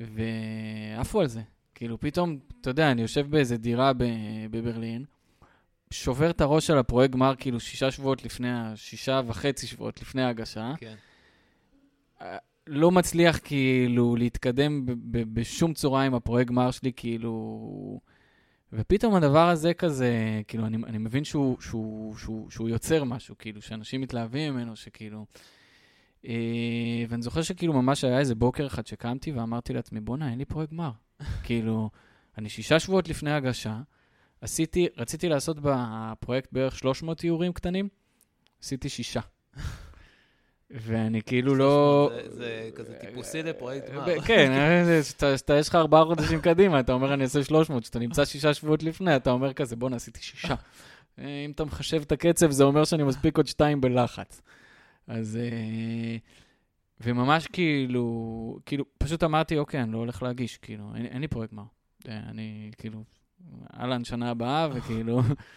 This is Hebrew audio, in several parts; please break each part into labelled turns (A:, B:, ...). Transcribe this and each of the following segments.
A: ועפו על זה. כאילו, פתאום, אתה יודע, אני יושב באיזה דירה בברלין, שובר את הראש על הפרויקט גמר, כאילו 6 וחצי שבועות לפני ההגשה.
B: כן.
A: לא מצליח כאילו להתקדם בשום צורה עם הפרויקט גמר שלי, כאילו... ופתאום הדבר הזה כזה, כאילו, אני מבין שהוא יוצר משהו, כאילו, שאנשים מתלהבים ממנו, שכאילו... ואני זוכר שכאילו ממש היה איזה בוקר אחד שקמתי ואמרתי לעצמי, בונה, אין לי פרויקט גמר. כאילו, אני 6 שבועות לפני הגשה, רציתי לעשות בפרויקט בערך 300 תיאורים קטנים, עשיתי 6. ואני כאילו לא...
B: זה כזה טיפוסי לפרויקט גמר.
A: כן, יש לך 4 חודשים קדימה, אתה אומר אני אעשה 300, שאתה נמצא 6 שבועות לפני, אתה אומר כזה, בוא עשיתי 6. אם אתה מחשב את הקצב, זה אומר שאני מספיק עוד 2 בלחץ. אז... וממש כאילו, פשוט אמרתי, אוקיי, אני לא הולך להגיש, כאילו, אין לי פרויקט גמר. אני כאילו, אהלן שנה הבאה, וכאילו,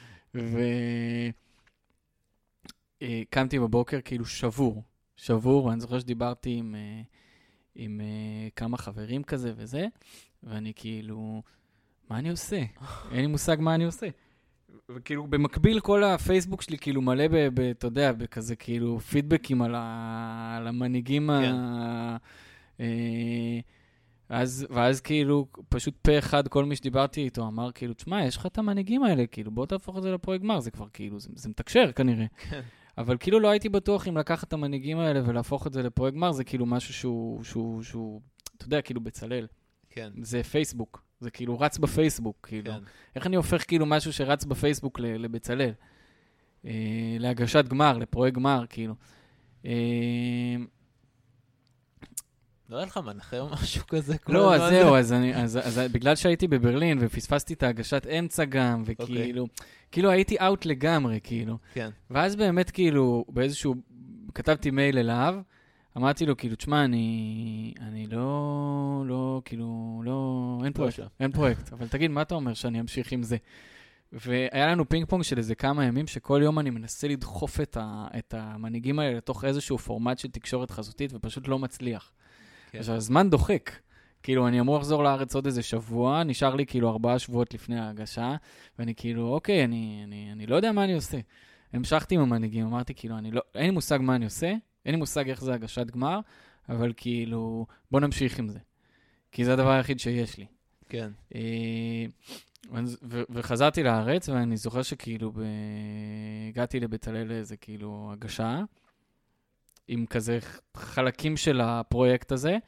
A: קמתי בבוקר כאילו שבור, ואני זוכר שדיברתי עם כמה חברים כזה וזה, ואני כאילו, מה אני עושה? אין לי מושג מה אני עושה. וכאילו, במקביל כל הפייסבוק שלי כאילו מלא אתה יודע, בכזה כאילו פידבקים על המנהיגים ואז כאילו, פשוט פה אחד, כל מי שדיברתי איתו אמר כאילו, תשמע, יש לך את המנהיגים האלה, כאילו, בוא תהפוך את זה לפרויקט גמר, זה כבר כאילו, זה מתקשר כנראה.
B: כן.
A: אבל כאילו לא הייתי בטוח אם לקחת את המנהיגים האלה ולהפוך את זה לפרויקט גמר, זה כאילו משהו שהוא, אתה יודע, כאילו בצלל.
B: כן.
A: זה פייסבוק, זה כאילו רץ בפייסבוק, כאילו.
B: כן.
A: איך אני הופך כאילו משהו שרץ בפייסבוק לבצלל? להגשת גמר, לפרויקט גמר, כאילו.
B: לא היה לך מנחה או משהו כזה?
A: לא, אז זהו, אז בגלל שהייתי בברלין ופספסתי את ההגשת אמצע גם, וכאילו, כאילו הייתי אאוט לגמרי, כאילו.
B: כן.
A: ואז באמת כאילו, באיזשהו, כתבתי מייל אליו, אמרתי לו, כאילו, תשמע, אני לא, כאילו, לא, אין פרויקט, אבל תגיד, מה אתה אומר שאני אמשיך עם זה? והיה לנו פינג פונג של איזה כמה ימים, שכל יום אני מנסה לדחוף את המנהיגים האלה לתוך איזשהו פורמט של תקשורת חזותית, ופשוט לא מצליח. עכשיו, הזמן דוחק. כאילו, אני אמור לחזור לארץ עוד איזה שבוע, נשאר לי כאילו 4 שבועות לפני ההגשה, ואני כאילו, אוקיי, אני לא יודע מה אני עושה. המשכתי עם המנהיגים, אמרתי כאילו, אין לי מושג מה אני עושה, אין לי מושג איך זה הגשת גמר, אבל כאילו, בוא נמשיך עם זה. כי זה הדבר היחיד שיש לי.
B: כן.
A: וחזרתי לארץ, ואני זוכר שכאילו, הגעתי לבצלאל לאיזה כאילו הגשה, עם כזה חלקים של הפרויקט הזה,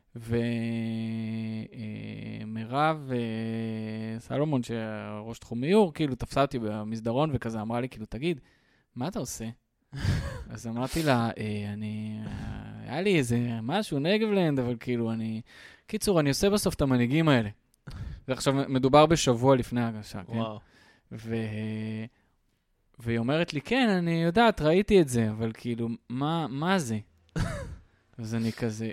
A: ומירב סלומון, שראש תחום איור, כאילו תפסה אותי במסדרון וכזה, אמרה לי, כאילו, תגיד, מה אתה עושה? אז אמרתי לה, היה לי איזה משהו נגבלנד, אבל כאילו קיצור, אני עושה בסוף את המנהיגים האלה. ועכשיו מדובר בשבוע לפני ההגשה, כן?
B: וואו.
A: והיא אומרת לי, כן, אני יודעת, ראיתי את זה, אבל כאילו, מה זה? אז אני כזה,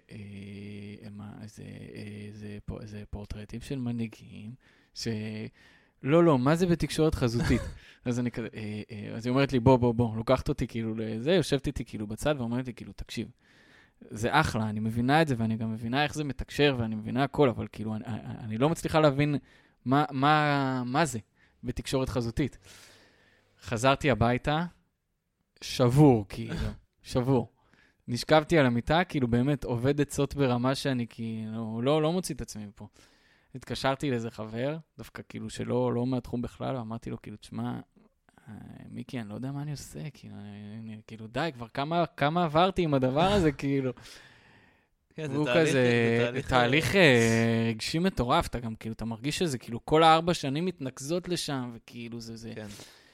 A: זה פורטרטים של מנהיגים, לא, מה זה בתקשורת חזותית? אז אני כזה, אז היא אומרת לי, בוא, לוקחת אותי כאילו לזה, יושבת איתי כאילו בצד, ואומרת לי, כאילו, תקשיב, זה אחלה, אני מבינה את זה, ואני גם מבינה איך זה מתקשר, ואני מבינה הכל, אבל כאילו, אני לא מצליחה להבין מה זה בתקשורת חזותית. חזרתי הביתה, שבור, כאילו, שבור. נשכבתי על המיטה, כאילו באמת עובד עצות ברמה שאני כאילו, לא מוציא את עצמי פה. התקשרתי לאיזה חבר, דווקא כאילו שלא מהתחום בכלל, ואמרתי לו, כאילו, תשמע, מיקי, אני לא יודע מה אני עושה, כאילו, די, כבר כמה עברתי עם הדבר הזה, כאילו.
B: כן, זה
A: תהליך רגשי מטורף, אתה גם, כאילו, אתה מרגיש שזה, כאילו, כל 4 שנים מתנקזות לשם, וכאילו, זה.
B: כן.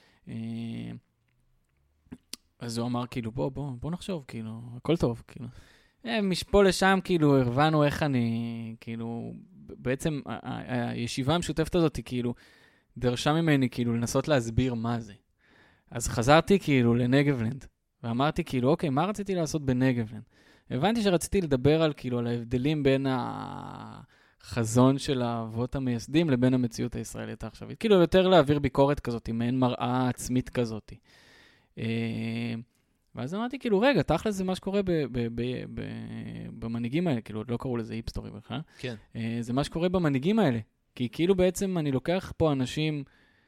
A: אז הוא אמר, כאילו, בוא נחשוב, כאילו, הכל טוב, כאילו. משפה לשם, כאילו, הבנו איך אני, כאילו, בעצם, הישיבה המשותפת הזאת, כאילו, דרשה ממני, כאילו, לנסות להסביר מה זה. אז חזרתי, כאילו, לנגבלנד, ואמרתי, כאילו, אוקיי, מה רציתי לעשות בנגבלנד? הבנתי שרציתי לדבר על, כאילו, על ההבדלים בין החזון של האבות המייסדים לבין המציאות הישראלית העכשווית. כאילו, יותר להעביר ביקורת כזאת, מעין מראה עצמית כזאת. ואז אמרתי, כאילו, רגע, תכל'ס זה מה שקורה במנהיגים האלה, כאילו, עוד לא קראו לזה היפסטורי בכלל.
B: כן.
A: זה מה שקורה במנהיגים האלה. כי כאילו בעצם אני לוקח פה אנשים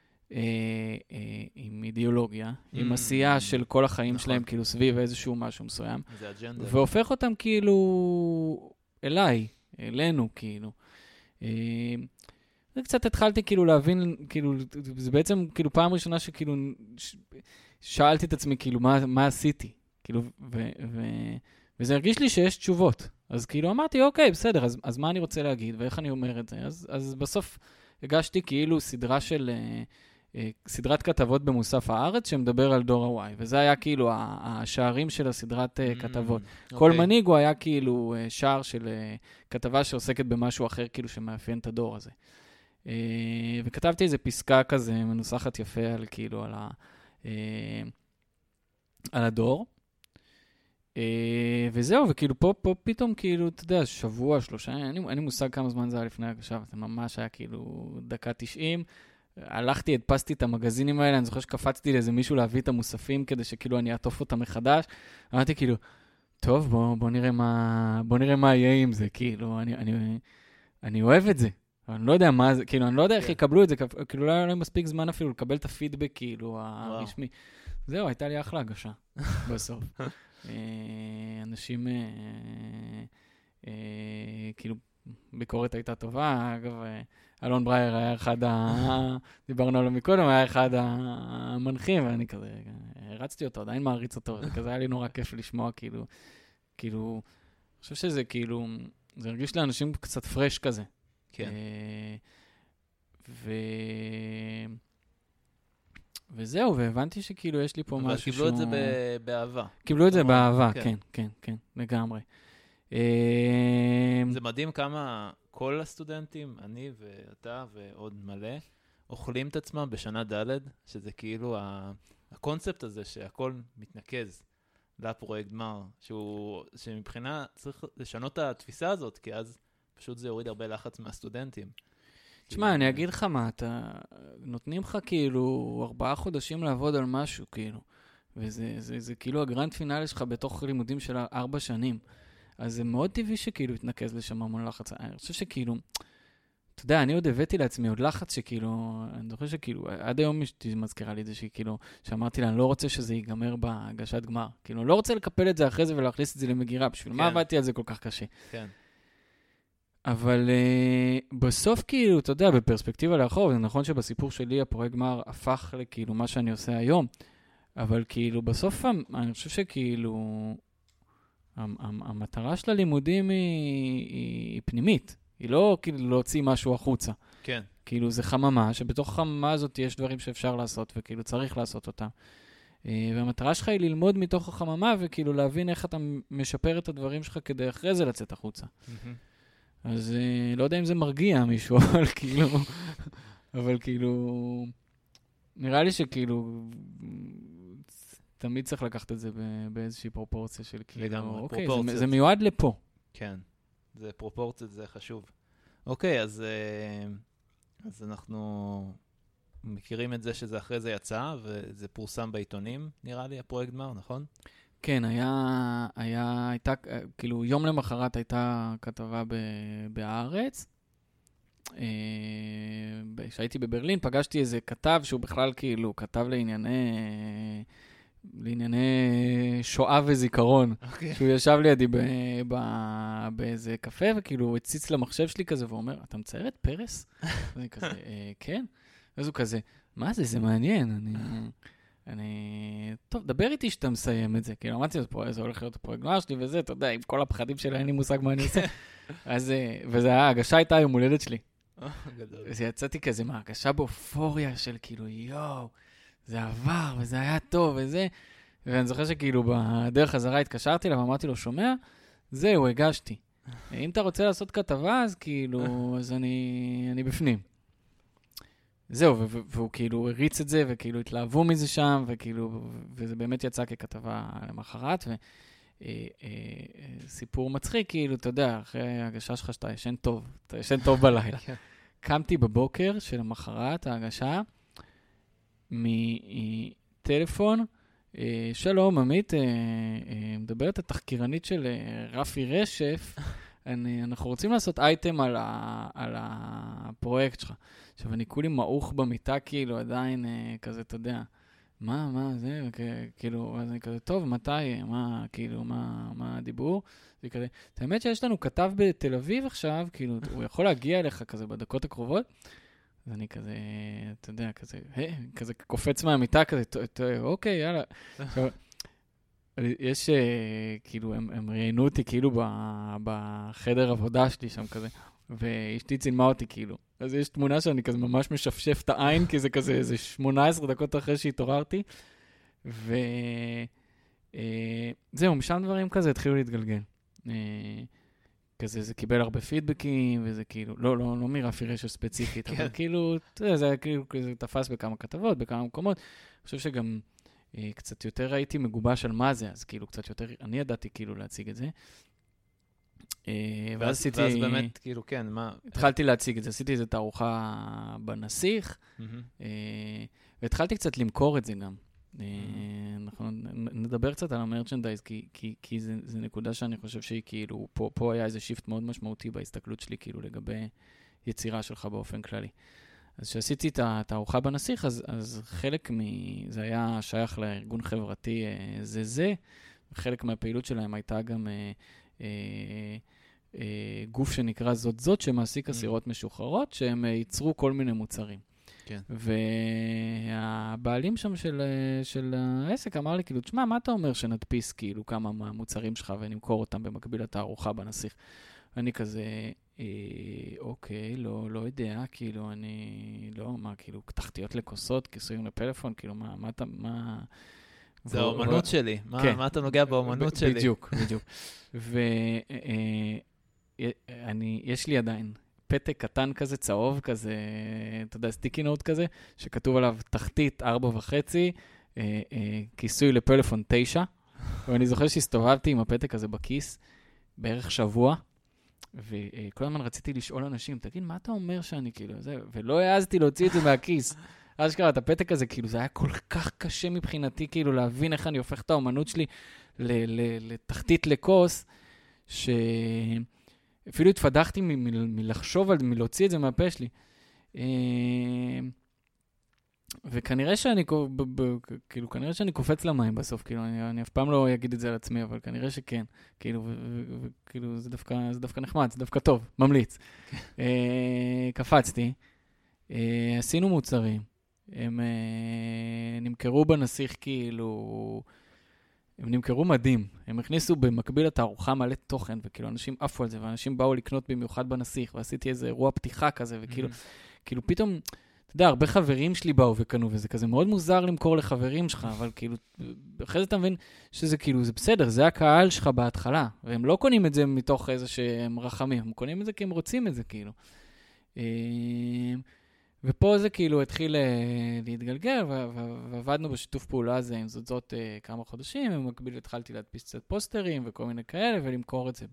A: עם אידיאולוגיה, עם עשייה של כל החיים שלהם, כאילו סביב איזשהו משהו מסוים.
B: זה אג'נדה.
A: והופך אותם כאילו אליי, אלינו, כאילו. קצת התחלתי כאילו להבין, כאילו, זה בעצם כאילו פעם ראשונה שכאילו שאלתי את עצמי, כאילו, מה עשיתי? כאילו, וזה הרגיש לי שיש תשובות. אז כאילו אמרתי, אוקיי, בסדר, אז מה אני רוצה להגיד, ואיך אני אומר את זה? אז בסוף הגשתי כאילו סדרת כתבות במוסף הארץ, שמדבר על דור ה-Y, וזה היה כאילו השערים של הסדרת כתבות. כל מנהיג הוא היה כאילו שער של כתבה שעוסקת במשהו אחר, כאילו שמאפיין את הדור הזה. וכתבתי איזו פסקה כזה, מנוסחת יפה על כאילו, על הדור. וזהו, וכאילו פה פתאום כאילו, אתה יודע, שבוע, 3, אין לי מושג כמה זמן זה היה לפני הגשה, זה ממש היה כאילו דקה 90. הלכתי, הדפסתי את המגזינים האלה, אני זוכר שקפצתי לאיזה מישהו להביא את המוספים, כדי שכאילו אני אעטוף אותם מחדש. אמרתי כאילו, טוב, בוא נראה מה יהיה עם זה, כאילו, אני אוהב את זה. אני לא יודע מה זה, כאילו, אני לא יודע איך יקבלו את זה, כאילו, לא היה מספיק זמן אפילו לקבל את הפידבק, כאילו, הרשמי. זהו, הייתה לי אחלה הגשה, בסוף. אנשים, כאילו, ביקורת הייתה טובה. אגב, אלון ברייר היה דיברנו עליו מקודם, היה אחד המנחים, ואני כזה, הרצתי אותו, עדיין מעריץ אותו, זה כזה היה לי נורא כיף לשמוע, כאילו, אני חושב שזה כאילו, זה הרגיש לאנשים קצת פרש כזה.
B: כן.
A: וזהו, והבנתי שכאילו יש לי פה משהו
B: אבל קיבלו את זה באהבה.
A: קיבלו את זה באהבה, כן, לגמרי.
B: זה מדהים כמה כל הסטודנטים, אני ואתה ועוד מלא, אוכלים את עצמם בשנה ד', שזה כאילו הקונספט הזה שהכל מתנקז לפרויקט גמר, שמבחינה צריך לשנות את התפיסה הזאת, כי אז פשוט זה יוריד הרבה לחץ מהסטודנטים.
A: תשמע, אני אגיד לך מה, נותנים לך כאילו 4 חודשים לעבוד על משהו, כאילו, וזה כאילו הגרנד פינאלי שלך בתוך לימודים של 4 שנים. אז זה מאוד טבעי שכאילו התנקז לשם המון לחץ. אני חושב שכאילו, אתה יודע, אני עוד הבאתי לעצמי עוד לחץ שכאילו, אני זוכר שכאילו, עד היום אשתי מזכירה לי את זה שכאילו, שאמרתי לה, אני לא רוצה שזה ייגמר בהגשת גמר. כאילו, לא רוצה לקפל את זה אחרי זה ולהכניס את זה למגירה, בשביל מה עבדתי על זה כל כך קשה.
B: כן.
A: אבל בסוף כאילו, אתה יודע, בפרספקטיבה לאחור, זה נכון שבסיפור שלי הפרויקט גמר הפך לכאילו מה שאני עושה היום, אבל כאילו בסוף אני חושב שכאילו המטרה של הלימודים היא פנימית, היא לא כאילו להוציא משהו החוצה.
B: כן.
A: כאילו זה חממה, שבתוך החממה הזאת יש דברים שאפשר לעשות וכאילו צריך לעשות אותם. והמטרה שלך היא ללמוד מתוך החממה וכאילו להבין איך אתה משפר את הדברים שלך כדי אחרי זה לצאת החוצה. אז לא יודע אם זה מרגיע מישהו, אבל כאילו, נראה לי שכאילו, תמיד צריך לקחת את זה באיזושהי פרופורציה של כאילו, אוקיי, זה מיועד לפה.
B: כן, זה פרופורציות, זה חשוב. אוקיי, אז אנחנו מכירים את זה שזה אחרי זה יצא, וזה פורסם בעיתונים, נראה לי, הפרויקט גמר, נכון?
A: כן, הייתה, כאילו, יום למחרת הייתה כתבה בהארץ. כשהייתי בברלין, פגשתי איזה כתב שהוא בכלל כאילו כתב לענייני שואה וזיכרון. שהוא ישב לידי באיזה קפה, וכאילו הוא הציץ למחשב שלי כזה, ואומר, אתה מצייר את פרס? אני כזה, כן. אז הוא כזה, מה זה? זה מעניין. טוב, דבר איתי שאתה מסיים את זה, כאילו אמרתי, זה הולך להיות הפרויקט גמר שלי וזה, אתה יודע, עם כל הפחדים שלי, אין לי מושג מה אני עושה. אז, ההגשה הייתה היום הולדת שלי. אז יצאתי כזה מההגשה באופוריה של כאילו, יואו, זה עבר וזה היה טוב וזה, ואני זוכר שכאילו בדרך חזרה התקשרתי לה ואמרתי לו, שומע? זהו, הגשתי. אם אתה רוצה לעשות כתבה, אז כאילו, אז אני בפנים. זהו, והוא כאילו הריץ את זה, וכאילו התלהבו מזה שם, וכאילו, וזה באמת יצא ככתבה למחרת, וסיפור מצחיק, כאילו, אתה יודע, אחרי ההגשה שלך שאתה ישן טוב, אתה ישן טוב בלילה. קמתי בבוקר של המחרת, ההגשה, מטלפון שלום, עמית, מדברת התחקירנית של רפי רשף. אנחנו רוצים לעשות אייטם על הפרויקט שלך. עכשיו, אני כולי מעוך במיטה, כאילו, עדיין כזה, אתה יודע, מה, זה, כאילו, אז אני כזה, טוב, מתי, כאילו, מה הדיבור? זה כזה, האמת שיש לנו כתב בתל אביב עכשיו, כאילו, הוא יכול להגיע אליך כזה בדקות הקרובות, אז אני כזה, אתה יודע, כזה קופץ מהמיטה, כזה, אוקיי, יאללה. יש, כאילו, הם ראיינו אותי, כאילו, בחדר עבודה שלי שם כזה, ואשתי צילמה אותי, כאילו. אז יש תמונה שאני כזה ממש משפשף את העין, כי זה כזה, איזה 18 דקות אחרי שהתעוררתי, וזהו, משם דברים כזה התחילו להתגלגל. כזה, זה קיבל הרבה פידבקים, וזה כאילו, לא מרפי רשף ספציפית, אבל כאילו, זה כאילו, זה תפס בכמה כתבות, בכמה מקומות. אני חושב שגם קצת יותר הייתי מגובש על מה זה, אז כאילו, קצת יותר, אני ידעתי כאילו להציג את זה. ואז עשיתי...
B: ואז באמת, כאילו, כן, מה...
A: התחלתי להציג את זה, עשיתי איזו תערוכה בנסיך, והתחלתי קצת למכור את זה גם. אנחנו נדבר קצת על המרצ'נדייז, כי זה נקודה שאני חושב שהיא כאילו, פה היה איזה שיפט מאוד משמעותי בהסתכלות שלי, כאילו לגבי יצירה שלך באופן כללי. אז כשעשיתי את התערוכה בנסיך, אז חלק זה היה שייך לארגון חברתי זה, וחלק מהפעילות שלהם הייתה גם גוף שנקרא זאת, שמעסיק אסירות משוחררות, שהם ייצרו כל מיני מוצרים.
B: כן.
A: והבעלים שם של העסק אמר לי, כאילו, תשמע, מה אתה אומר שנדפיס כאילו כמה מהמוצרים שלך ונמכור אותם במקביל לתערוכה בנסיך? אני כזה, אוקיי, לא יודע, כאילו, אני, לא, מה, כאילו, תחתיות לכוסות, כיסויים לפלאפון, כאילו, מה אתה, מה...
B: זה האומנות שלי, מה אתה נוגע באומנות שלי?
A: בדיוק. יש לי עדיין פתק קטן כזה, צהוב כזה, אתה יודע, סטיקי נוט כזה, שכתוב עליו תחתית 4.5, כיסוי לפלאפון 9, ואני זוכר שהסתובבתי עם הפתק הזה בכיס בערך שבוע, וכל הזמן רציתי לשאול אנשים, תגיד, מה אתה אומר שאני כאילו, זה, ולא העזתי להוציא את זה מהכיס. אשכרה, את הפתק הזה, כאילו, זה היה כל כך קשה מבחינתי, כאילו, להבין איך אני הופך את האומנות שלי לתחתית לכוס, אפילו התפדחתי מלחשוב על, מלהוציא את זה מהפה שלי. וכנראה שאני, כאילו, כנראה שאני קופץ למים בסוף, כאילו, אני אף פעם לא אגיד את זה על עצמי, אבל כנראה שכן. כאילו, וכאילו, זה דווקא נחמד, זה דווקא טוב, ממליץ. קפצתי, עשינו מוצרים, הם נמכרו בנסיך, כאילו, הם נמכרו מדהים. הם הכניסו במקביל לתערוכה מלא תוכן, וכאילו אנשים עפו על זה, ואנשים באו לקנות במיוחד בנסיך, ועשיתי איזה אירוע פתיחה כזה, וכאילו, כאילו פתאום, אתה יודע, הרבה חברים שלי באו וקנו, וזה כזה מאוד מוזר למכור לחברים שלך, אבל כאילו, אחרי זה אתה מבין שזה כאילו, זה בסדר, זה הקהל שלך בהתחלה, והם לא קונים את זה מתוך איזה שהם רחמים, הם קונים את זה כי הם רוצים את זה, כאילו. ופה זה כאילו התחיל להתגלגל, ועבדנו בשיתוף פעולה הזה עם זאת כמה חודשים, במקביל התחלתי להדפיס קצת פוסטרים וכל מיני כאלה, ולמכור את זה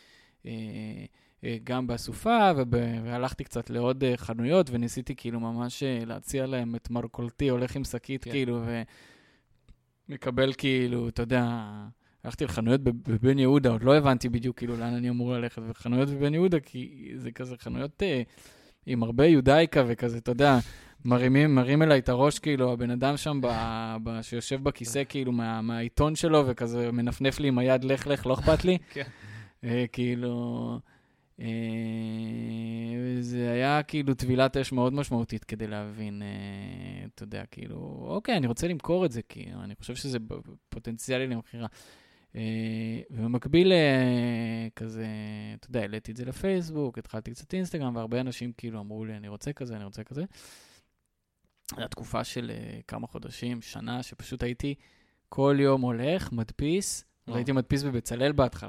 A: גם באסופה, והלכתי קצת לעוד חנויות, וניסיתי כאילו ממש להציע להם את מרקולתי, הולך עם שקית כאילו, ומקבל כאילו, אתה יודע, הלכתי לחנויות בבן יהודה, עוד לא הבנתי בדיוק כאילו לאן אני אמור ללכת, וחנויות בבן יהודה, כי זה כזה חנויות עם הרבה יודאיקה וכזה, אתה יודע, מרים אליי את הראש, כאילו, הבן אדם שם שיושב בכיסא, כאילו, מהעיתון שלו, וכזה מנפנף לי עם היד, לך, לא אכפת לי. כאילו, זה היה כאילו טבילת אש מאוד משמעותית כדי להבין, אתה יודע, כאילו, אוקיי, אני רוצה למכור את זה, כי אני חושב שזה פוטנציאלי למכירה. ובמקביל כזה, אתה יודע, העליתי את זה לפייסבוק, התחלתי קצת אינסטגרם, והרבה אנשים כאילו אמרו לי, אני רוצה כזה. זו תקופה של כמה חודשים, שנה, שפשוט הייתי כל יום הולך, מדפיס, והייתי מדפיס בבצלאל בהתחלה.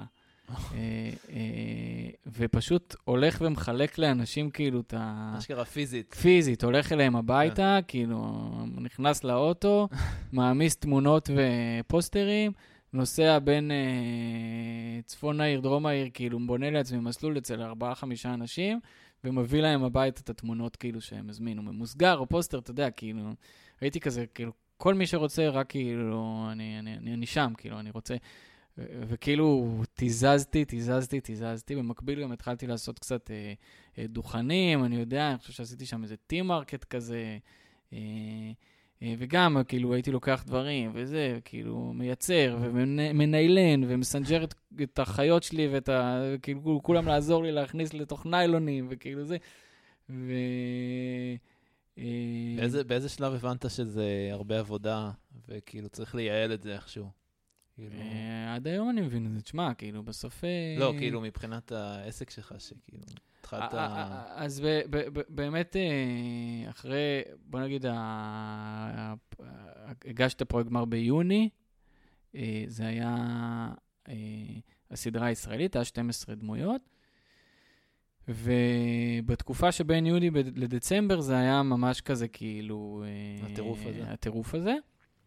A: ופשוט הולך ומחלק לאנשים כאילו את
B: אשכרה
A: פיזית, הולך אליהם הביתה, כאילו נכנס לאוטו, מעמיס תמונות ופוסטרים, נוסע בין צפון העיר, דרום העיר, כאילו בונה לעצמי מסלול אצל 4-5 אנשים, ומביא להם הביתה את התמונות כאילו שהם הזמינו, ממוסגר או פוסטר, אתה יודע, כאילו, הייתי כזה, כאילו, כל מי שרוצה, רק כאילו, אני שם, כאילו, אני רוצה, וכאילו, תיזזתי, במקביל גם התחלתי לעשות קצת דוכנים, אני יודע, אני חושב שעשיתי שם איזה טים-מרקט כזה, וגם, כאילו, הייתי לוקח דברים, וזה, כאילו, מייצר, ומניילן, ומסנג'ר את החיות שלי, כאילו, כולם לעזור לי להכניס לתוך ניילונים, וכאילו זה,
B: באיזה שלב הבנת שזה הרבה עבודה, וכאילו צריך לייעל את זה איכשהו?
A: עד היום אני מבין את זה, תשמע, כאילו, בסוף...
B: לא, כאילו, מבחינת העסק שלך, שכאילו, התחלת...
A: אז באמת, אחרי, בוא נגיד, הגשת פרויקט גמר ביוני, זה היה הסדרה הישראלית, היה 12 דמויות, ובתקוקופה שבין יוני לדצמבר זה היה ממש כזה כאילו... הטירוף הזה.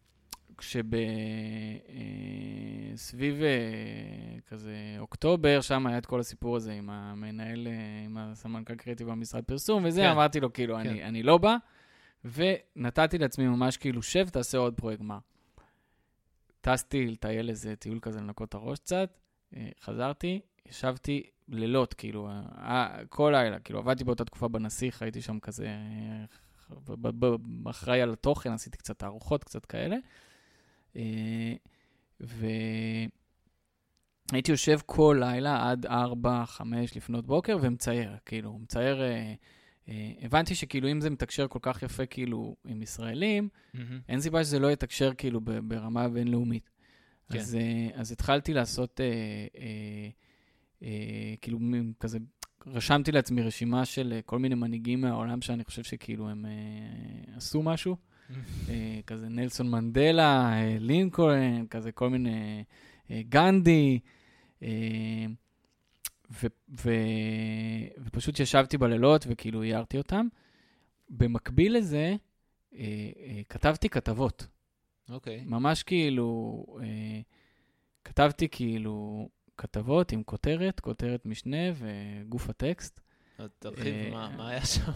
A: כשסביב כזה אוקטובר, שם היה את כל הסיפור הזה עם המנהל, עם הסמנכ"ל קריאיטיב במשרד פרסום, וזה אמרתי לו כאילו, אני לא בא, ונתתי לעצמי ממש כאילו, שב, תעשה עוד פרויקט גמר. טסתי לטייל איזה טיול כזה לנקות הראש קצת, חזרתי, ישבתי לילות, כאילו, כל לילה, כאילו, עבדתי באותה תקופה בנסיך, הייתי שם כזה, אחראי על התוכן, עשיתי קצת תערוכות, קצת כאלה, והייתי יושב כל לילה עד 4-5 לפנות בוקר, ומצייר, כאילו, מצייר, הבנתי שכאילו, אם זה מתקשר כל כך יפה, כאילו, עם ישראלים, אין סיבה שזה לא יתקשר, כאילו, ברמה בינלאומית. אז התחלתי לעשות, כאילו כזה, רשמתי לעצמי רשימה של כל מיני מנהיגים מהעולם שאני חושב שכאילו הם עשו משהו, כזה נלסון מנדלה, לינקולן, כזה כל מיני גנדי, ופשוט ישבתי בלילות וכאילו הערתי אותם. במקביל לזה, כתבתי כתבות.
B: אוקיי.
A: ממש כאילו, כתבתי כאילו כתבות עם כותרת משנה וגוף הטקסט.
B: תרחיב, מה היה שם?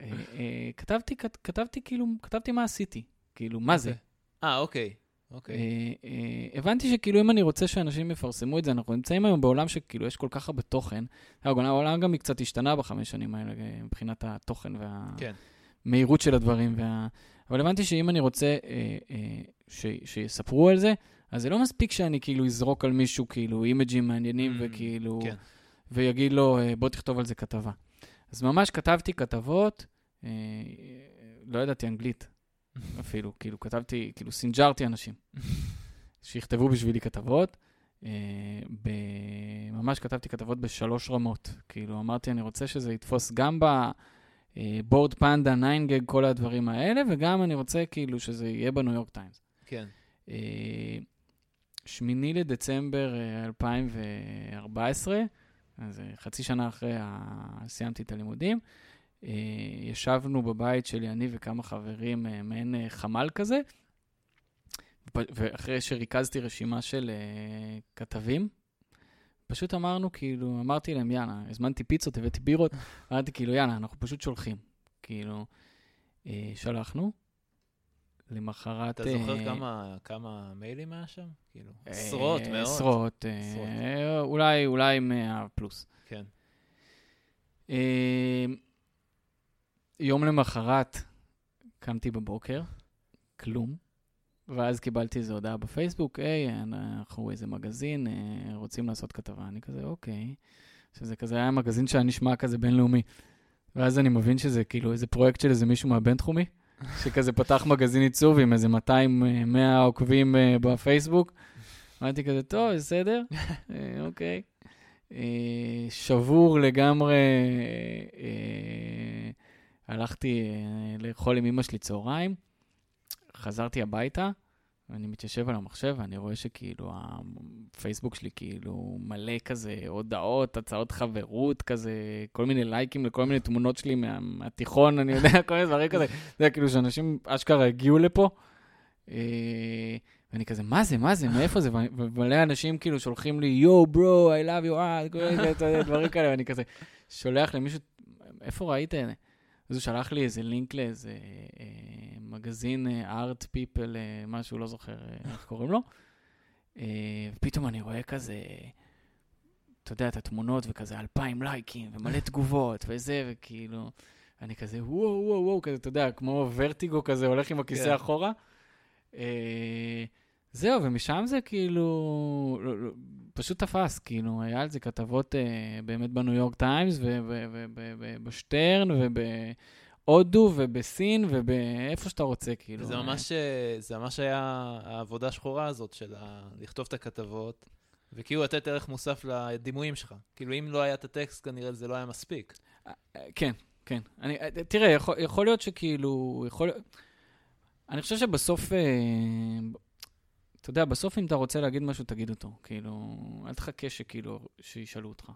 A: כתבתי מה עשיתי, כאילו, מה זה?
B: אוקיי.
A: הבנתי שכאילו אם אני רוצה שאנשים יפרסמו את זה, אנחנו נמצאים היום בעולם שכאילו יש כל כך הרבה תוכן, העולם גם קצת השתנה ב5 שנים האלה, מבחינת התוכן והמהירות של הדברים, אבל הבנתי שאם אני רוצה שיספרו על זה, אז זה לא מספיק שאני כאילו אזרוק על מישהו כאילו אימג'ים מעניינים וכאילו, ויגיד לו בוא תכתוב על זה כתבה. אז ממש כתבתי כתבות, לא ידעתי אנגלית אפילו, כאילו כתבתי, כאילו סינג'רתי אנשים שיכתבו בשבילי כתבות, ממש כתבתי כתבות ב3 רמות, כאילו אמרתי אני רוצה שזה יתפוס גם בורד פנדה, 9gag, כל הדברים האלה, וגם אני רוצה כאילו שזה יהיה בניו יורק טיימס.
B: כן.
A: 8 לדצמבר 2014, אז חצי שנה אחרי סיימתי את הלימודים, ישבנו בבית שלי, אני וכמה חברים, מעין חמ"ל כזה, ואחרי שריכזתי רשימה של כתבים, פשוט אמרנו, כאילו, אמרתי להם, יאללה, הזמנתי פיצות, הבאתי בירות, אמרתי, כאילו, יאללה, אנחנו פשוט שולחים. כאילו, שלחנו, למחרת...
B: אתה זוכר כמה מיילים היה שם? כאילו, עשרות, מאות?
A: עשרות, אולי 100 פלוס.
B: כן.
A: יום למחרת, קמתי בבוקר, כלום, ואז קיבלתי איזו הודעה בפייסבוק, אנחנו איזה מגזין, רוצים לעשות כתבה. אני כזה, אוקיי. שזה כזה היה מגזין שהיה נשמע כזה בינלאומי. ואז אני מבין שזה כאילו איזה פרויקט של איזה מישהו מהבינתחומי, שכזה פתח מגזין עיצוב עם איזה 200-100 עוקבים בפייסבוק. אמרתי כזה, טוב, בסדר, אוקיי. שבור לגמרי, הלכתי לאכול עם אמא שלי צהריים, חזרתי הביתה, ואני מתיישב על המחשב, ואני רואה שכאילו הפייסבוק שלי כאילו מלא כזה הודעות, הצעות חברות כזה, כל מיני לייקים לכל מיני תמונות שלי מהתיכון, אני יודע, כל מיני דברים כזה. זה כאילו שאנשים אשכרה הגיעו לפה, ואני כזה, מה זה, מאיפה זה? ומלא אנשים כאילו שולחים לי, yo bro, I love you, דברים כאלה, ואני כזה שולח למישהו, איפה ראית? אז הוא שלח לי איזה לינק לאיזה מגזין Art People, משהו, לא זוכר איך קוראים לו. ופתאום אני רואה כזה, אתה יודע, את התמונות וכזה 2,000 לייקים ומלא תגובות וזה, וכאילו, אני כזה וואו, וואו, וואו, כזה, אתה יודע, כמו ורטיגו כזה, הולך עם הכיסא אחורה. זהו, ומשם זה כאילו, פשוט תפס, כאילו, היה על זה כתבות באמת בניו יורק טיימס, ובשטרן, ובהודו, ובסין, ובאיפה שאתה רוצה, כאילו.
B: זה ממש היה העבודה השחורה הזאת של לכתוב את הכתבות, וכאילו לתת ערך מוסף לדימויים שלך. כאילו, אם לא היה את הטקסט, כנראה זה לא היה מספיק.
A: כן, כן. תראה, יכול להיות שכאילו, אני חושב שבסוף, אתה יודע, בסוף אם אתה רוצה להגיד משהו, תגיד אותו. כאילו, אל תחכה שכאילו, שישאלו אותך.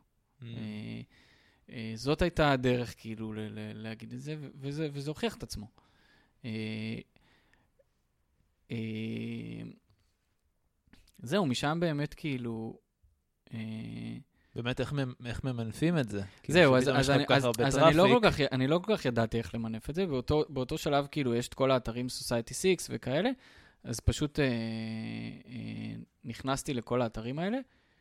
A: זאת הייתה הדרך, כאילו, להגיד את זה, וזה הוכיח את עצמו. זהו, משם באמת, כאילו...
B: באמת, איך ממנפים את זה?
A: זהו, אז אני לא כל כך ידעתי איך למנף את זה, באותו שלב, כאילו, יש את כל האתרים Society 6 וכאלה, אז פשוט נכנסתי לכל האתרים האלה,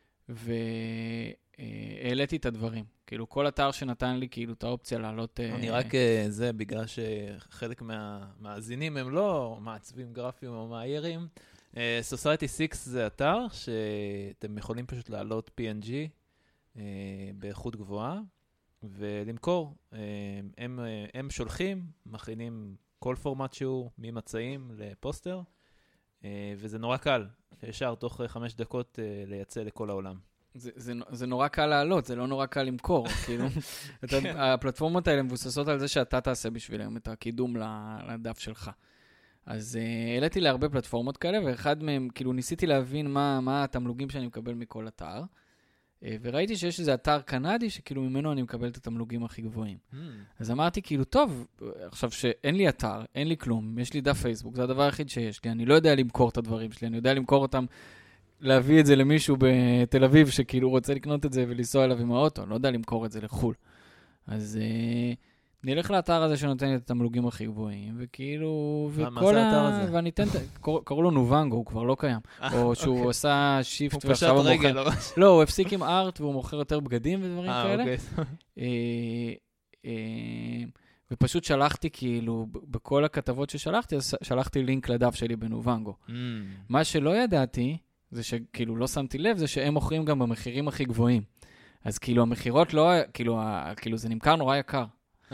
A: והעליתי את הדברים. כאילו, כל אתר שנתן לי, כאילו, את האופציה לעלות...
B: אני רק זה, בגלל שחלק מהמאזינים הם לא מעצבים גרפיים או מאיירים. Society 6 זה אתר שאתם יכולים פשוט לעלות PNG באיכות גבוהה, ולמכור. הם שולחים, מכינים כל פורמט שהוא, ממצעים לפוסטר, וזה נורא קל. ישר תוך 5 דקות לייצא לכל העולם.
A: זה נורא קל לעלות, זה לא נורא קל למכור. כאילו, הפלטפורמות האלה מבוססות על זה שאתה תעשה בשבילם את הקידום לדף שלך. אז העליתי להרבה פלטפורמות כאלה, ואחד מהם, כאילו, ניסיתי להבין מה התמלוגים שאני מקבל מכל אתר, וראיתי שיש איזה אתר קנדי, שכאילו ממנו אני מקבל את התמלוגים הכי גבוהים. אז אמרתי, כאילו, טוב, עכשיו שאין לי אתר, אין לי כלום, יש לי דף פייסבוק, זה הדבר היחיד שיש לי, אני לא יודע למכור את הדברים שלי, אני יודע למכור אותם, להביא את זה למישהו בתל אביב, שכאילו רוצה לקנות את זה ולנסוע אליו עם האוטו, אני לא יודע למכור את זה לחול. אז נלך לאתר הזה שנותן לי את התמלוגים הכי גבוהים, וכאילו...
B: מה זה האתר הזה?
A: ואני אתן, קראו לו נובנגו, הוא כבר לא קיים. או שהוא עשה שיפט
B: הוא פשט רגל.
A: לא, הוא הפסיק עם ארט, והוא מוכר יותר בגדים ודברים כאלה.
B: אוקיי.
A: ופשוט שלחתי כאילו, בכל הכתבות ששלחתי, אז שלחתי לינק לדף שלי בנובנגו. מה שלא ידעתי, זה שכאילו לא שמתי לב, זה שהם מוכרים גם במחירים הכי גבוהים. אז כאילו המחירות לא, כאילו זה נמכר נורא יקר.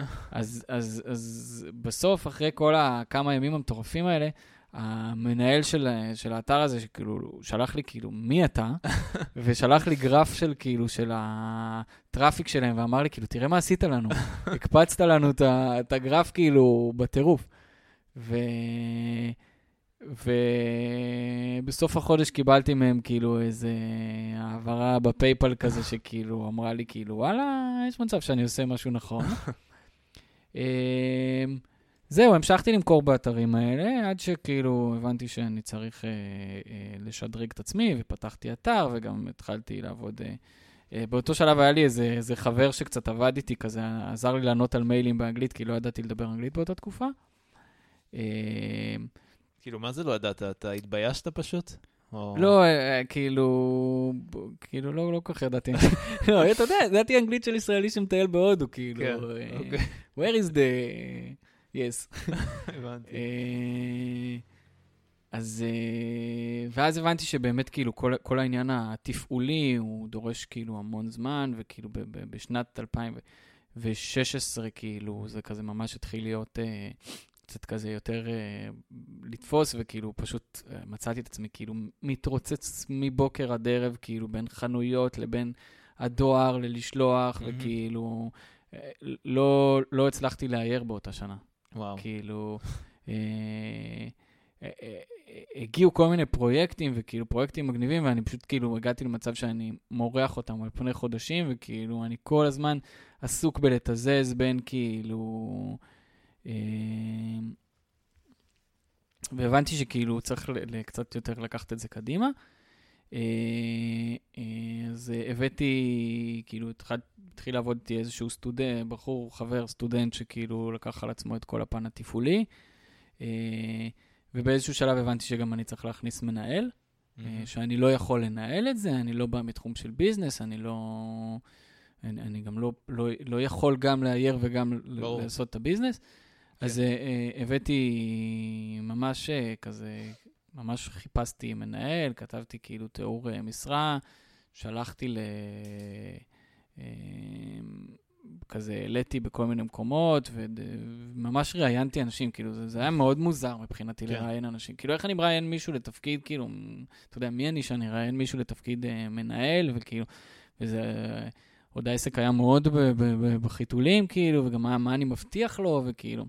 A: אז בסוף, אחרי כל כמה ימים המטורפים האלה, המנהל של האתר הזה, שכאילו, שלח לי כאילו, מי אתה? ושלח לי גרף של כאילו, של הטראפיק שלהם, ואמר לי, כאילו, תראה מה עשית לנו. הקפצת לנו את הגרף כאילו בטירוף. ובסוף החודש קיבלתי מהם כאילו איזה העברה בפייפל כזה, שכאילו אמרה לי כאילו, וואלה, יש מצב שאני עושה משהו נכון. זהו, המשכתי למכור באתרים האלה, עד שכאילו הבנתי שאני צריך לשדרג את עצמי, ופתחתי אתר, וגם התחלתי לעבוד. באותו שלב היה לי איזה חבר שקצת עבד איתי כזה, עזר לי לענות על מיילים באנגלית, כי לא ידעתי לדבר אנגלית באותה תקופה.
B: כאילו, מה זה לא ידעת? אתה התביישת פשוט?
A: לא, כאילו, לא כל כך ידעתי. לא, אתה יודע, ידעתי אנגלית של ישראלי שמטייל בהודו, כאילו. Where is the... yes.
B: הבנתי.
A: אז, ואז הבנתי שבאמת, כאילו, כל העניין התפעולי, הוא דורש, כאילו, המון זמן, וכאילו, בשנת 2016, כאילו, זה כזה ממש התחיל להיות... קצת כזה יותר לתפוס, וכאילו פשוט מצאתי את עצמי כאילו מתרוצץ מבוקר עד ערב, כאילו בין חנויות לבין הדואר ללשלוח, וכאילו לא הצלחתי להייר באותה שנה.
B: וואו.
A: כאילו, הגיעו כל מיני פרויקטים, וכאילו פרויקטים מגניבים, ואני פשוט כאילו הגעתי למצב שאני מורח אותם על פני חודשים, וכאילו אני כל הזמן עסוק בלתזז בין כאילו... והבנתי שכאילו צריך קצת יותר לקחת את זה קדימה. אז הבאתי, כאילו התחיל לעבוד איתי איזשהו סטודנט, בחור, חבר, סטודנט שכאילו לקח על עצמו את כל הפן התפעולי. ובאיזשהו שלב הבנתי שגם אני צריך להכניס מנהל, שאני לא יכול לנהל את זה, אני לא בא מתחום של ביזנס, אני גם לא יכול גם לאייר וגם לעשות את הביזנס. אז הבאתי ממש כזה, ממש חיפשתי מנהל, כתבתי כאילו תיאור משרה, שלחתי כזה, העליתי בכל מיני מקומות, וממש ראיינתי אנשים, כאילו, זה היה מאוד מוזר מבחינתי לראיין אנשים. כאילו, איך אני מראיין מישהו לתפקיד, כאילו, אתה יודע, מי אני שאני ראיין מישהו לתפקיד מנהל, וכאילו, וזה, עוד העסק היה מאוד בחיתולים, כאילו, וגם מה אני מבטיח לו, וכאילו.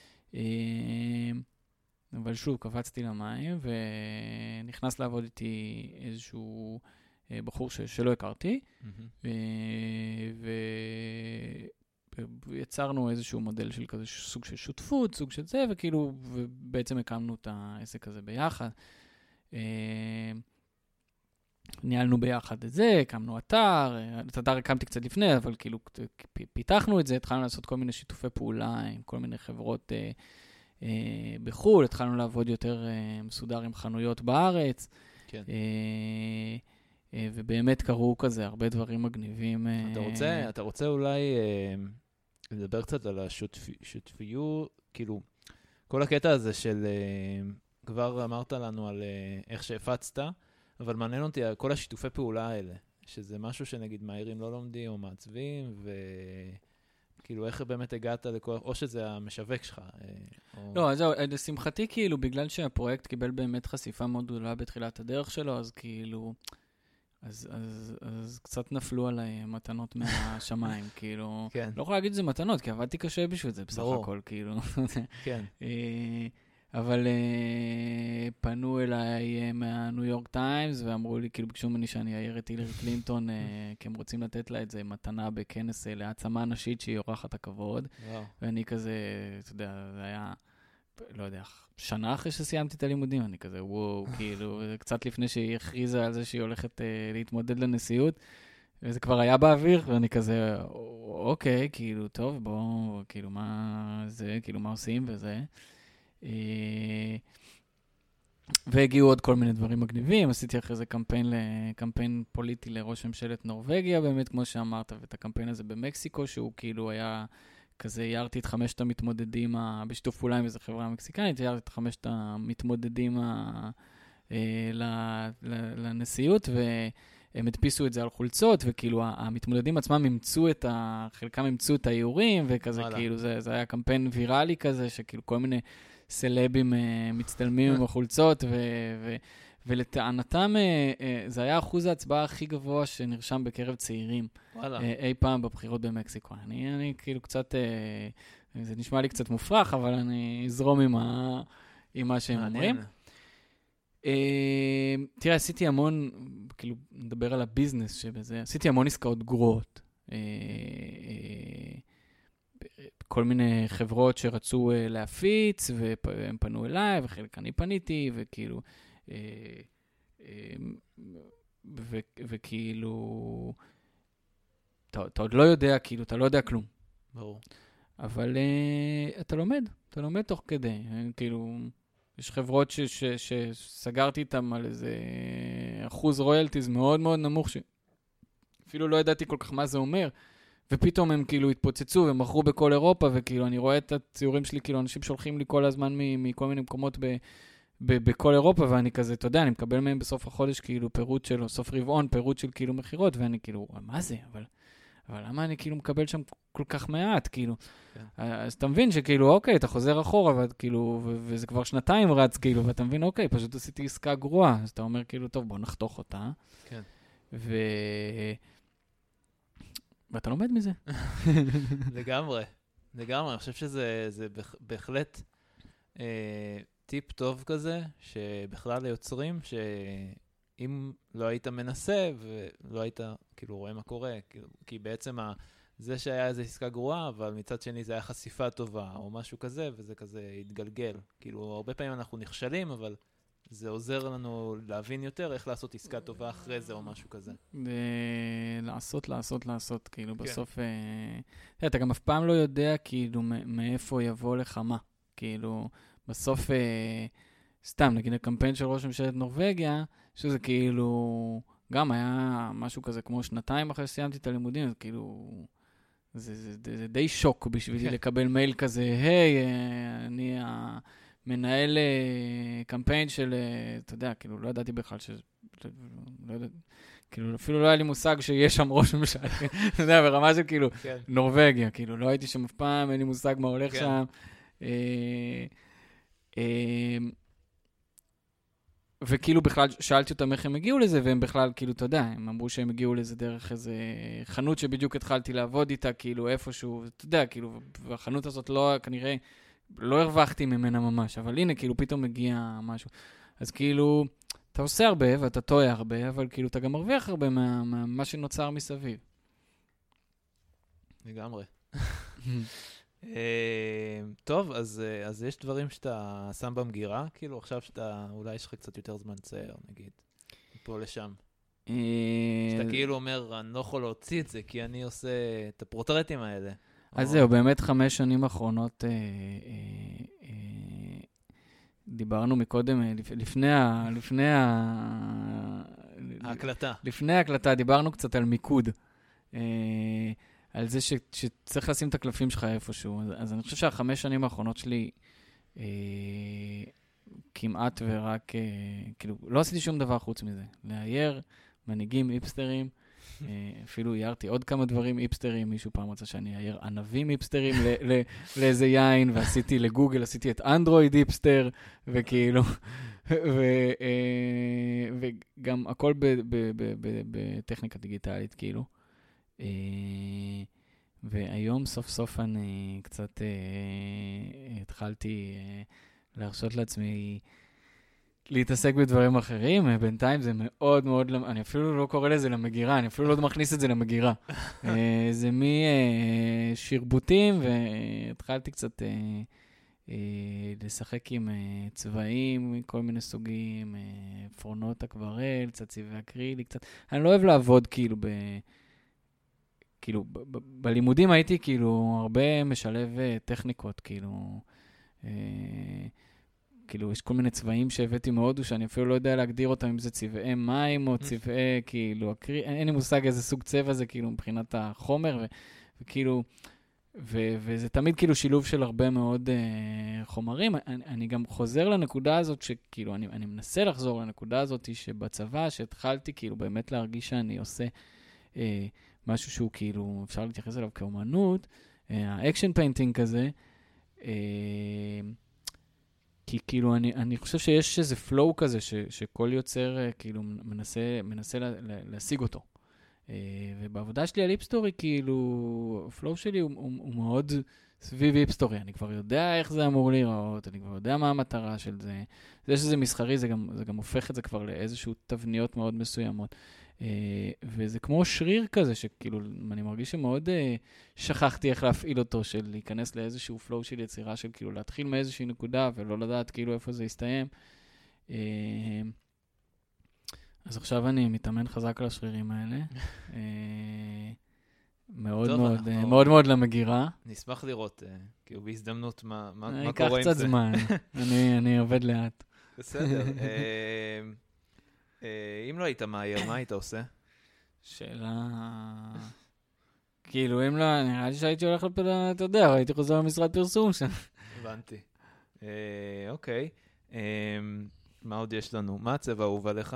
A: אבל שוב, קפצתי למים, ונכנס לעבוד איתי איזשהו בחור שלא הכרתי, ויצרנו איזשהו מודל של כזה סוג של שותפות, סוג של זה, וכאילו, ובעצם הקמנו את העסק הזה ביחד. ניהלנו ביחד את זה, הקמנו אתר, את האתר הקמתי קצת לפני, אבל כאילו פיתחנו את זה, התחלנו לעשות כל מיני שיתופי פעולה עם כל מיני חברות בחו"ל, התחלנו לעבוד יותר מסודר עם חנויות בארץ,
B: כן.
A: ובאמת קרו כזה הרבה דברים מגניבים.
B: אתה רוצה אולי לדבר קצת על השותפיות, כאילו, כל הקטע הזה של, כבר אמרת לנו על איך שהפצת, אבל מעניין אותי על כל השיתופי פעולה האלה, שזה משהו שנגיד מהירים לא לומדים או מעצבים, וכאילו איך באמת הגעת לכל, או שזה המשווק שלך.
A: לא, אז זהו, לשמחתי כאילו, בגלל שהפרויקט קיבל באמת חשיפה מאוד גדולה בתחילת הדרך שלו, אז כאילו, אז קצת נפלו עליי מתנות מהשמיים, כאילו, לא יכול להגיד שזה מתנות, כי עבדתי קשה בשביל זה, בסך הכל, כאילו.
B: כן.
A: אבל פנו אליי מהניו יורק טיימס, ואמרו לי, כאילו ביקשו ממני שאני אעיר את הילרי קלינטון, כי הם רוצים לתת לה את זה מתנה בכנס להעצמה נשית שהיא אורחת הכבוד. ואני כזה, אתה יודע, זה היה, לא יודע, שנה אחרי שסיימתי את הלימודים, אני כזה, וואו, כאילו, קצת לפני שהיא הכריזה על זה שהיא הולכת להתמודד לנשיאות, וזה כבר היה באוויר, ואני כזה, אוקיי, כאילו, טוב, בוא, כאילו, מה זה, כאילו, מה עושים וזה. והגיעו עוד כל מיני דברים מגניבים, עשיתי אחרי זה קמפיין פוליטי לראש ממשלת נורווגיה, באמת כמו שאמרת, ואת הקמפיין הזה במקסיקו, שהוא כאילו היה כזה, ירתי את 5 המתמודדים, בשיתוף פעולה עם איזו חברה מקסיקנית, ירתי את 5 המתמודדים לנשיאות, והם הדפיסו את זה על חולצות, וכאילו המתמודדים עצמם חלקם אימצו את האיורים, וכזה כאילו זה היה קמפיין ויראלי כזה, שכאילו כל מיני סלבים מצטלמים עם החולצות, ולטענתם זה היה אחוז ההצבעה הכי גבוה שנרשם בקרב צעירים אי פעם בבחירות במקסיקו. אני כאילו קצת, זה נשמע לי קצת מופרך, אבל אני אזרום עם מה שהם אומרים. תראה, עשיתי המון, כאילו נדבר על הביזנס שבזה, עשיתי המון עסקאות גרועות. כל מיני חברות שרצו להפיץ, והם פנו אליי, וחלק אני פניתי, וכאילו, וכאילו, אתה עוד לא יודע, כאילו, אתה לא יודע כלום.
B: ברור.
A: אבל אתה לומד תוך כדי, כאילו, יש חברות שסגרתי איתם על איזה אחוז רויאלטיז מאוד מאוד נמוך, שאפילו לא ידעתי כל כך מה זה אומר, ופתאום הם כאילו התפוצצו ומכרו בכל אירופה, וכאילו אני רואה את הציורים שלי, כאילו אנשים שולחים לי כל הזמן מכל מיני מקומות בכל אירופה, ואני כזה, אתה יודע, אני מקבל מהם בסוף החודש כאילו פירוט של, סוף רבעון, פירוט של כאילו מחירות, ואני כאילו, מה זה? אבל למה אני כאילו מקבל שם כל כך מעט, כאילו? אז אתה מבין שכאילו, אוקיי, אתה חוזר אחורה, כאילו, וזה כבר 2 רץ, כאילו, ואתה מבין, אוקיי, פשוט עשיתי עסקה גרועה, אז אתה אומר כאילו, טוב, בוא נחתוך אותה.
B: כן.
A: ואתה לומד מזה.
B: לגמרי. אני חושב שזה בהחלט טיפ טוב כזה, שבכלל ליוצרים, שאם לא היית מנסה, ולא היית כאילו רואה מה קורה, כי בעצם זה שהיה איזו עסקה גרועה, אבל מצד שני זה היה חשיפה טובה, או משהו כזה, וזה כזה התגלגל. כאילו, הרבה פעמים אנחנו נכשלים, אבל זה עוזר לנו להבין יותר איך לעשות עסקה טובה אחרי זה או משהו כזה.
A: לעשות, כאילו בסוף, אתה גם אף פעם לא יודע כאילו מאיפה יבוא לך מה, כאילו בסוף, סתם, נגיד הקמפיין של ראש ממשלת נורווגיה, שזה כאילו, גם היה משהו כזה כמו שנתיים אחרי שסיימתי את הלימודים, אז כאילו, זה די שוק בשבילי לקבל מייל כזה, היי, אני המנהל קמפיין של, אתה יודע, כאילו, לא ידעתי בכלל לא יודע, כאילו, אפילו לא היה לי מושג שיש שם ראש ממשלה, אתה יודע, ברמה של כאילו, נורווגיה, כאילו, לא הייתי שם אף פעם, אין לי מושג מה הולך שם. וכאילו בכלל שאלתי אותם איך הם הגיעו לזה, והם בכלל, כאילו, אתה יודע, הם אמרו שהם הגיעו לזה דרך איזה חנות שבדיוק התחלתי לעבוד איתה, כאילו, איפשהו, אתה יודע, כאילו, והחנות הזאת לא, כנראה, לא הרווחתי ממנה ממש, אבל הנה, כאילו, פתאום מגיע משהו. אז כאילו, אתה עושה הרבה ואתה טועה הרבה, אבל כאילו, אתה גם מרוויח הרבה מה שנוצר מסביב.
B: לגמרי. טוב, אז יש דברים שאתה שם במגירה, כאילו עכשיו שאתה, אולי יש לך קצת יותר זמן צייר, נגיד, פה לשם. שאתה כאילו אומר, אני לא יכול להוציא את זה, כי אני עושה את הפרוטרטים האלה.
A: אז זהו, באמת 5 שנים האחרונות, דיברנו מקודם, לפני ההקלטה, דיברנו קצת על מיקוד. על זה שצריך לשים את הקלפים שלך איפשהו. אז אני חושב שה5 שנים האחרונות שלי כמעט ורק, כאילו, לא עשיתי שום דבר חוץ מזה. לאייר מנהיגים איפסטרים, אפילו איירתי עוד כמה דברים איפסטרים, מישהו פעם רצה שאני אאייר ענבים איפסטרים לאיזה יין, ועשיתי לגוגל, עשיתי את אנדרואיד איפסטר, וכאילו, וגם הכל בטכניקה דיגיטלית, כאילו. והיום סוף סוף אני קצת התחלתי להרשות לעצמי להתעסק בדברים אחרים. בינתיים זה מאוד מאוד, אני אפילו לא קורא לזה למגירה, אני אפילו לא מכניס את זה למגירה. זה משרבוטים, והתחלתי קצת לשחק עם צבעים מכל מיני סוגים, פרונות אקוורל, קצת צבעי אקרילי, קצת. אני לא אוהב לעבוד כאילו, בלימודים הייתי כאילו הרבה משלב טכניקות, כאילו יש כל מיני צבעים שהבאתי מהודו, שאני אפילו לא יודע להגדיר אותם, אם זה צבעי מים או צבעי, כאילו, אין לי מושג איזה סוג צבע זה, כאילו, מבחינת החומר, וכאילו, וזה תמיד כאילו שילוב של הרבה מאוד חומרים. אני גם חוזר לנקודה הזאת, שכאילו, אני מנסה לחזור לנקודה הזאת, שבצבא, שהתחלתי כאילו באמת להרגיש שאני עושה משהו שהוא כאילו, אפשר להתייחס אליו כאומנות, האקשן פיינטינג כזה, כי כאילו אני חושב שיש איזה פלואו כזה, שכל יוצר כאילו מנסה להשיג אותו. ובעבודה שלי על היפסטורי, כאילו, הפלואו שלי הוא מאוד סביב היפסטורי. אני כבר יודע איך זה אמור להיראות, אני כבר יודע מה המטרה של זה. זה שזה מסחרי, זה גם הופך את זה כבר לאיזשהו תבניות מאוד מסוימות. וזה כמו שריר כזה, שכאילו, אני מרגיש שמאוד שכחתי איך להפעיל אותו, של להיכנס לאיזשהו פלואו של יצירה, של כאילו להתחיל מאיזושהי נקודה, ולא לדעת כאילו איפה זה יסתיים. אז עכשיו אני מתאמן חזק על השרירים האלה. מאוד מאוד למגירה.
B: נשמח לראות, כאילו בהזדמנות מה קורה עם זה.
A: ייקח קצת זמן, אני עובד לאט.
B: בסדר. אם לא היית מאייר, מה היית עושה?
A: שאלה... כאילו, אם לא, נראה לי שהייתי הולך לפדל, אתה יודע, הייתי חוזר למשרד פרסום שם.
B: הבנתי. אוקיי. מה עוד יש לנו? מה הצבע האהוב עליך?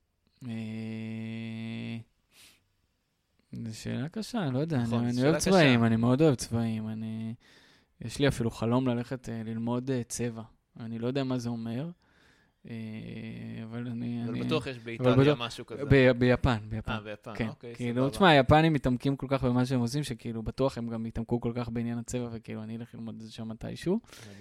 A: זו שאלה קשה, אני לא יודע. אני אוהב צבעים, אני מאוד אוהב צבעים. יש לי אפילו חלום ללכת ללמוד צבע. אני לא יודע מה זה אומר. אבל
B: בטוח יש באיטליה משהו כזה.
A: ביפן.
B: ביפן, אוקיי.
A: כאילו, תשמע, היפנים מתעמקים כל כך במה שהם עושים, שכאילו בטוח הם גם יתעמקו כל כך בעניין הצבע, וכאילו אני אלך ללמוד את זה שם מתישהו.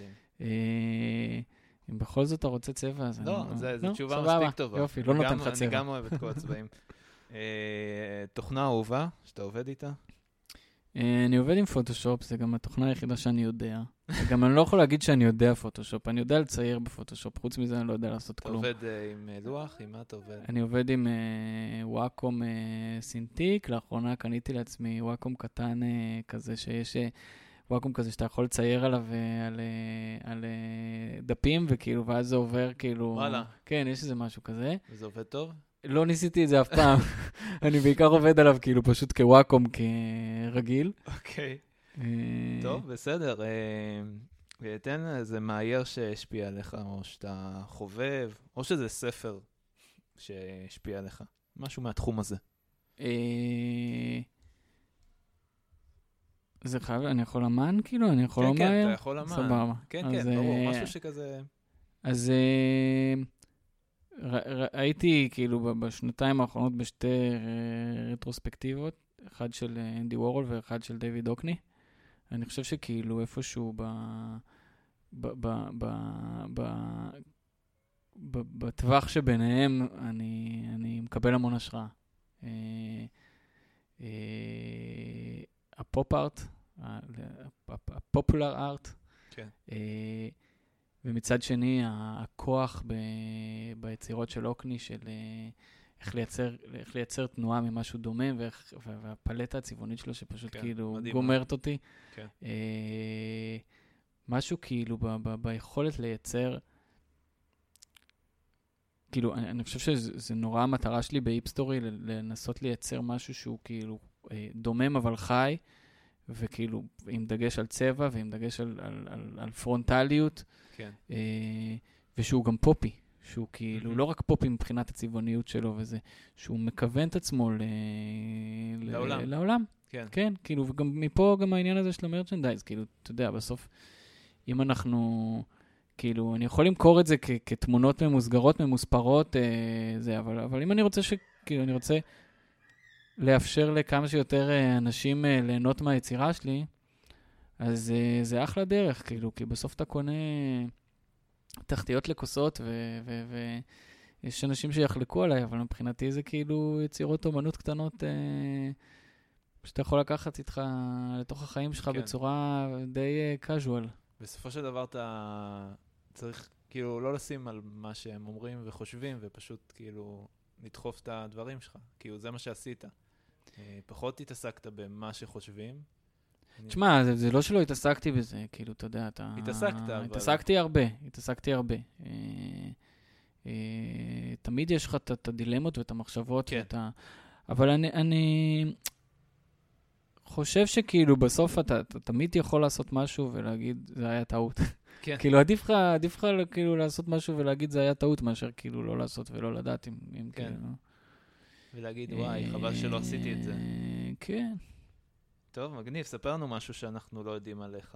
A: אם בכל זאת אתה רוצה צבע, אז...
B: לא, זו תשובה מספיק טובה.
A: יופי, לא נותן לך צבע.
B: אני גם אוהב את כל הצבעים. תוכנה אהובה, שאתה עובד איתה?
A: אני עובד עם פוטושופ, זה גם התוכנה היחידה שאני יודע. גם אני לא יכול להגיד שאני יודע פוטושופ, אני יודע לצייר בפוטושופ, חוץ מזה אני לא יודע לעשות כלום.
B: אתה עובד עם לוח? עם מה אתה עובד?
A: אני עובד עם וואקום סינטיק, לאחרונה קניתי לעצמי וואקום קטן כזה שיש... וואקום כזה שאתה יכול לצייר עליו על דפים, וכאילו, ואז זה עובר כאילו...
B: וואלה.
A: כן, יש איזה משהו כזה.
B: וזה עובד טוב?
A: לא ניסיתי את זה אף פעם. אני בעיקר עובד עליו כאילו פשוט כוואקום, כרגיל.
B: אוקיי. טוב, בסדר. תן איזה מאייר שהשפיע עליך, או שאתה חובב, או שזה ספר שהשפיע עליך. משהו מהתחום הזה.
A: זה חייב, אני יכול אמן כאילו? אני יכול לומר?
B: כן, אתה יכול אמן.
A: סבבה.
B: כן, כן, ברור, משהו שכזה...
A: אז הייתי כאילו בשנתיים האחרונות בשתי רטרוספקטיבות, אחד של אנדי וורול ואחד של דיוויד אוקני. אני חושב שכאילו איפשהו בטווח שביניהם אני מקבל המון השראה. הפופ ארט, הפופולר ארט,
B: כן.
A: ומצד שני הכוח ביצירות של אוקני, של איך לייצר תנועה ממשהו דומם, והפלטה הצבעונית שלו שפשוט כאילו גומרת אותי. משהו כאילו ביכולת לייצר, כאילו אני חושב שזה נורא המטרה שלי באיפסטורי, לנסות לייצר משהו שהוא כאילו דומם אבל חי, וכאילו עם דגש על צבע ועם דגש על פרונטליות,
B: כן.
A: ושהוא גם פופי, שהוא כאילו לא רק פופי מבחינת הצבעוניות שלו וזה, שהוא מכוון את עצמו לעולם.
B: כן.
A: כן, כאילו, וגם מפה גם העניין הזה של המרצ'נדייז, כאילו, אתה יודע, בסוף, אם אנחנו, כאילו, אני יכול למכור את זה כתמונות ממוסגרות, ממוספרות, אבל אם אני רוצה כאילו, אני רוצה לאפשר לכמה שיותר אנשים ליהנות מהיצירה שלי, אז זה אחלה דרך, כאילו, כי בסוף אתה קונה תחתיות לכוסות, ויש אנשים שיחלקו עליי, אבל מבחינתי זה כאילו יצירות אומנות קטנות, שאתה יכול לקחת איתך לתוך החיים שלך בצורה די קאז'ואל.
B: בסופו של דבר אתה צריך כאילו לא לשים על מה שהם אומרים וחושבים, ופשוט כאילו לדחוף את הדברים שלך. כאילו זה מה שעשית. פחות התעסקת במה שחושבים.
A: תשמע, זה לא שלא התעסקתי בזה, כאילו, אתה יודע, אתה...
B: התעסקת, אבל...
A: התעסקתי הרבה. תמיד יש לך את הדילמות ואת המחשבות,
B: כן.
A: אבל אני חושב שכאילו בסוף אתה תמיד יכול לעשות משהו ולהגיד, זה היה טעות.
B: כן.
A: כאילו, עדיף לך כאילו לעשות משהו ולהגיד, זה היה טעות, מאשר כאילו לא לעשות ולא לדעת אם
B: כן.
A: כאילו...
B: ולהגיד, וואי, חבל שלא עשיתי את זה.
A: כן.
B: טוב, מגניב, ספר לנו משהו שאנחנו לא יודעים עליך.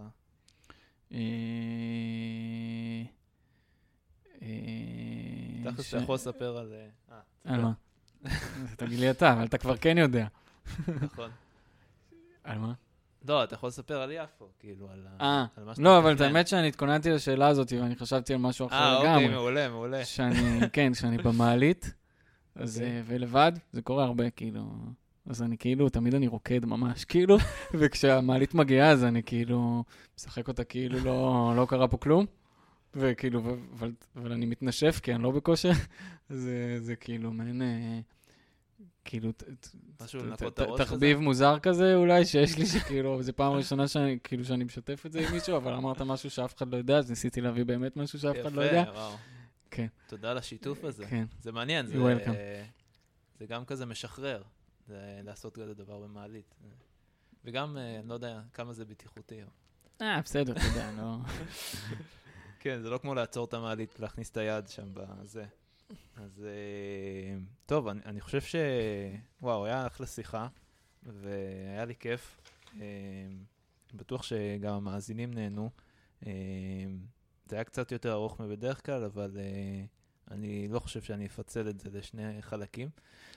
B: תכף אתה יכול לספר על...
A: על מה? תגיד לי אתה, אבל אתה כבר כן יודע.
B: נכון.
A: על מה?
B: לא, אתה יכול לספר על יפו, כאילו, על מה שאתה מתכנן.
A: לא, אבל האמת שאני התכוננתי לשאלה הזאת, ואני חשבתי על משהו אחר לגמרי.
B: אוקיי, מעולה, מעולה.
A: שאני במעלית, ולבד, זה קורה הרבה, כאילו... אז אני כאילו, תמיד אני רוקד ממש, כאילו, וכשהמעלית מגיעה, אז אני כאילו, משחק אותה כאילו לא קרה פה כלום, וכאילו, אבל אני מתנשף, כי אני לא בכושר, זה כאילו, מעין, כאילו, תחביב מוזר כזה אולי, שיש לי שכאילו, זו פעם ראשונה שאני משתף את זה עם מישהו, אבל אמרת משהו שאף אחד לא יודע, אז ניסיתי להביא באמת משהו שאף אחד לא יודע.
B: יפה, וואו.
A: כן.
B: תודה על השיתוף הזה.
A: כן.
B: זה מעניין, זה גם כזה משחרר. זה לעשות כזה דבר במעלית. וגם, אני לא יודע כמה זה בטיחותי.
A: בסדר, אתה יודע, לא...
B: כן, זה לא כמו לעצור את המעלית, להכניס את היד שם בזה. אז, טוב, אני חושב וואו, היה אחלה שיחה, והיה לי כיף. בטוח שגם המאזינים נהנו. זה היה קצת יותר ארוך מבדרך כלל, אבל אני לא חושב שאני אפצל את זה לשני חלקים.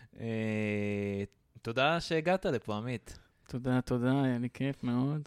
B: תודה שהגעת לפה, עמית.
A: תודה, היה לי כיף מאוד.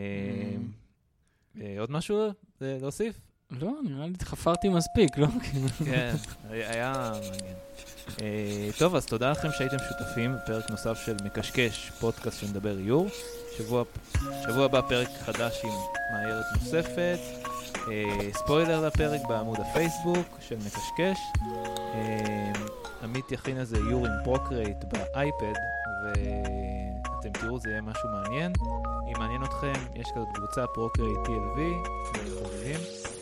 B: עוד משהו להוסיף?
A: לא, נראה לי חפרתי מספיק, לא?
B: כן, היה מעניין. טוב, אז תודה לכם שהייתם שותפים בפרק נוסף של מקשקש, פודקאסט שמדבר איור. שבוע הבא פרק חדש עם מאיירת נוספת. ספוילר לפרק בעמוד הפייסבוק של מקשקש. עמית יכין איזה איור עם פרוקרייט באייפד, ואתם אתם תראו, זה יהיה משהו מעניין. אם מעניין אתכם, יש כזאת קבוצה פרוקרי TLV, חובבים.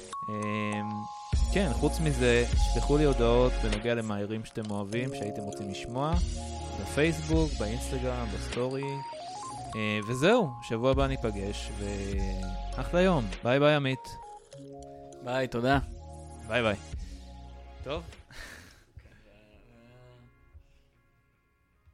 B: כן, חוץ מזה, שלחו לי הודעות בנוגע למהירים שאתם אוהבים, שהייתם רוצים לשמוע, בפייסבוק, באינסטגרם, בסטורי, וזהו, שבוע הבא ניפגש, ואחלה יום. ביי ביי עמית.
A: ביי, תודה.
B: ביי ביי. טוב.